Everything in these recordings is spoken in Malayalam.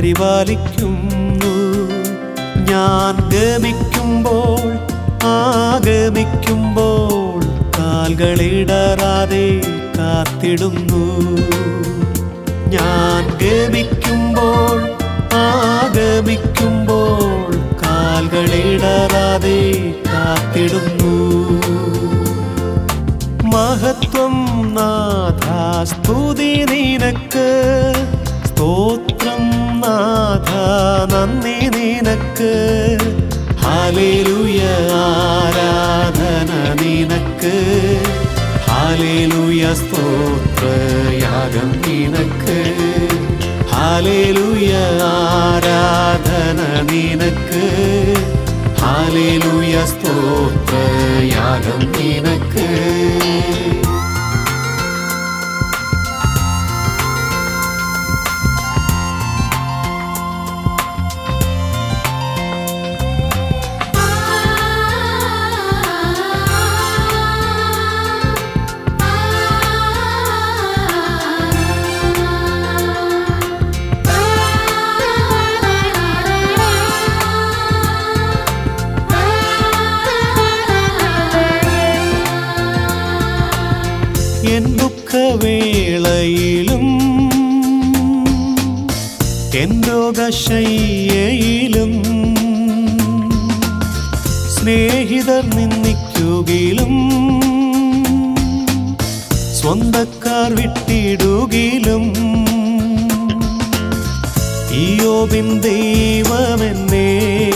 പരിപാലിക്കുന്നു. ഞാൻ ഗമിക്കുമ്പോൾ ആഗമിക്കുമ്പോൾ കാൽകളിടറാതെ കാത്തിടുന്നു. ഞാൻ ഗമിക്കുമ്പോൾ ആഗമിക്കുമ്പോൾ കാൽകളിടറാതെ കാത്തിടുന്നു. മഹത്വം നാഥ സ്തുതി നിനക്ക്, സ്തോത്രം നാഥ നന്ദി നിനക്ക്. ഹല്ലേലൂയ ആരാധന നിനക്ക്, ഹല്ലേലൂയ സ്തോത്രയാഗം നിനക്ക്. ഹല്ലേലൂയ ആരാധന നിനക്ക്, ഹല്ലേലൂയ സ്തോത്രയാഗം നിനക്ക്. എൻ ദുഃഖവേളയിലും എൻ രോഗശയ്യയിലും സ്നേഹിതർ നിന്ദിക്കുകിലും സ്വന്തക്കാർ വിട്ടിടുകിലും ഇയ്യോബിൻ ദൈവമെന്നെ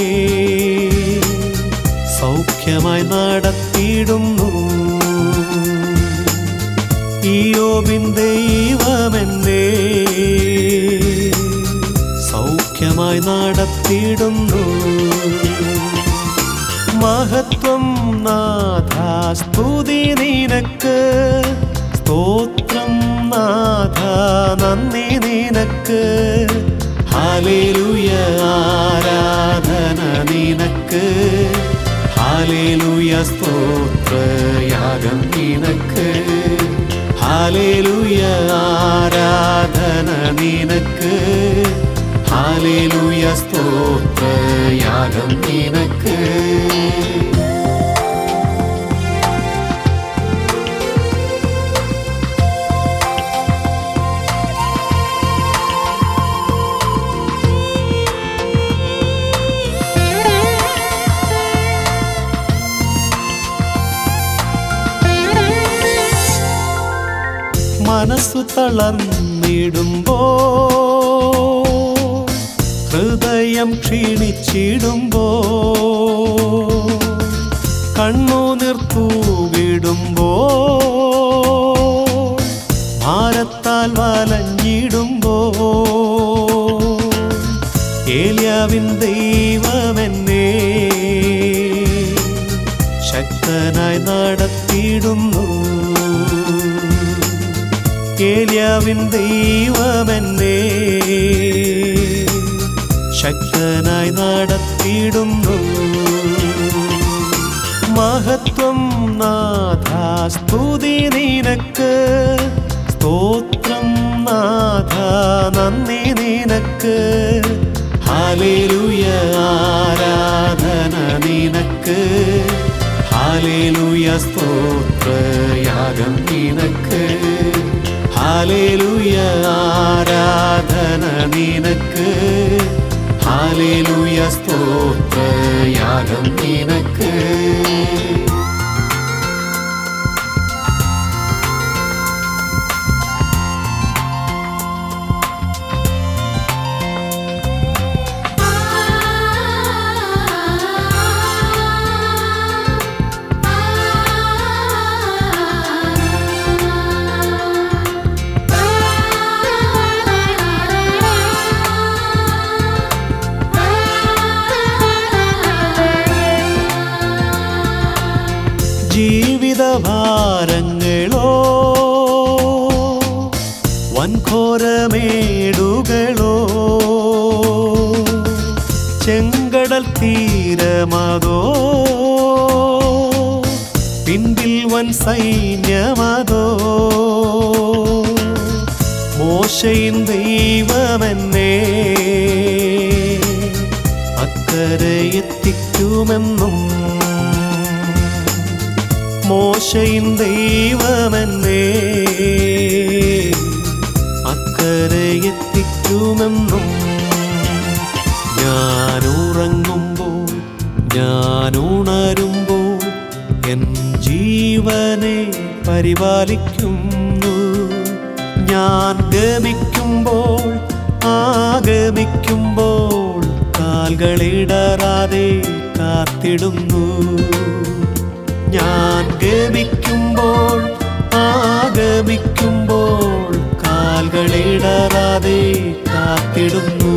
സൗഖ്യമായി നടത്തിയിടുന്നു. ഇയ്യോബിൻ ദൈവമെന്നെ സൗഖ്യമായി നടത്തിയിടുന്നു. മഹത്വം നാഥ സ്തുതി നിനക്ക്, സ്തോത്രം നാഥ നന്ദി നിനക്ക്. ഹല്ലേലൂയ ആരാധന നിനക്ക്, ഹല്ലേലൂയ സ്തോത്രയാഗം നിനക്ക്. ഹല്ലേലൂയ ആരാധന നിനക്ക്, ഹല്ലേലൂയ സ്തോത്രയാഗം നിനക്ക്. മനസ്സു തളർന്നിടുമ്പോൾ, ഹൃദയം ക്ഷീണിച്ചിടുമ്പോൾ, കണ്ണുനീർ തൂകിടുമ്പോൾ, ഭാരത്താൽ വലഞ്ഞിടുമ്പോൾ, ഏലിയാവിൻ ദൈവമെന്നെ ശക്തനായി നടത്തിയിടുന്നു. ഏലിയാവിൻ ദൈവമെന്നെ ശക്തനായി നടത്തിയിടുന്നു. മഹത്വം നാഥ സ്തുതി നിനക്ക്, സ്തോത്രം നാഥ നന്ദി നിനക്ക്. ഹല്ലേലൂയ ആരാധന നിനക്ക്, ഹല്ലേലൂയ സ്തോത്രയാഗം നിനക്ക്. ഹല്ലേലൂയ ആരാധന നിനക്ക്, ഹല്ലേലൂയ സ്തോത്രയാഗം നിനക്ക്. ജീവിതഭാരങ്ങളോ വൻഘോരമേടുകളോ, ചെങ്കടൽ തീരമതോ പിൻപിൽ വൻ സൈന്യമതോ, മോശയിൻ ദൈവമെന്നെ അക്കരെ എത്തിക്കുമെന്നും മോശയിൻ ദൈവമെന്നേ അക്കരെ എത്തിക്കുമെന്നും ഞാൻ ഉറങ്ങുമ്പോൾ ഞാൻ ഉണരുമ്പോൾ എൻ ജീവനെ പരിപാലിക്കുന്നു ഞാൻ ഗമിക്കുമ്പോൾ ആഗമിക്കുമ്പോൾ കാൽകളിടറാതെ കാത്തിടുന്നു ഞാൻ ഗമിക്കുമ്പോൾ ആഗമിക്കുമ്പോൾ കാൽകളിടറാതെ കാത്തിടുന്നു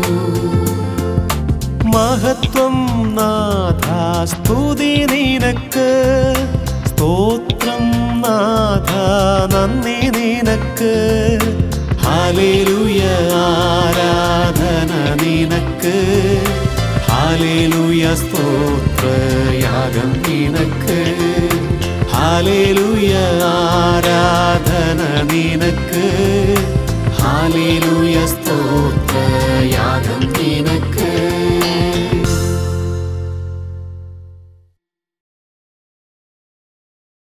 മഹത്വം നാഥാ സ്തുതി നിനക്ക് സ്തോത്രം നാഥാ നന്ദി നിനക്ക് ഹല്ലേലൂയ ആരാധന നിനക്ക് ഹല്ലേലൂയ സ്തോത്രയാഗം നിനക്ക് ഹല്ലേലൂയ ആരാധന നിനക്ക് ഹല്ലേലൂയ സ്തോത്രയാഗം